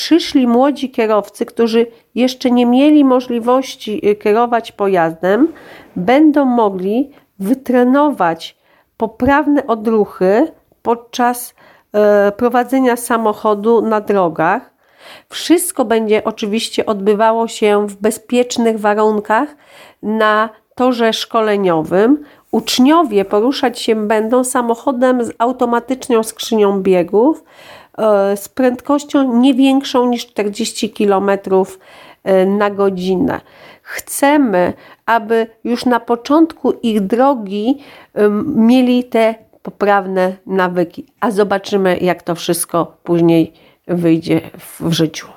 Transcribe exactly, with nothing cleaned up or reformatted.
Przyszli młodzi kierowcy, którzy jeszcze nie mieli możliwości kierować pojazdem, będą mogli wytrenować poprawne odruchy podczas e, prowadzenia samochodu na drogach. Wszystko będzie oczywiście odbywało się w bezpiecznych warunkach na torze szkoleniowym. Uczniowie poruszać się będą samochodem z automatyczną skrzynią biegów e, z prędkością nie większą niż czterdzieści kilometrów na godzinę. Chcemy, aby już na początku ich drogi um, mieli te poprawne nawyki, a zobaczymy, jak to wszystko później wyjdzie w życiu.